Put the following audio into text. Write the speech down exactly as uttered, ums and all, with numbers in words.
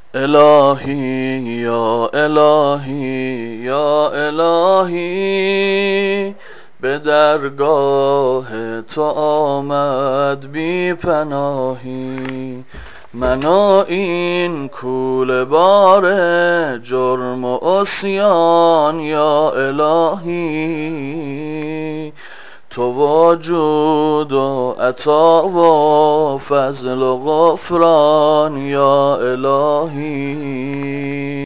الهی یا الهی یا الهی، به درگاه تو آمد بی پناهی. منو این کوله بار جرم و عصیان یا الهی، تو وجود و عطا و فضل و غفران یا الهی.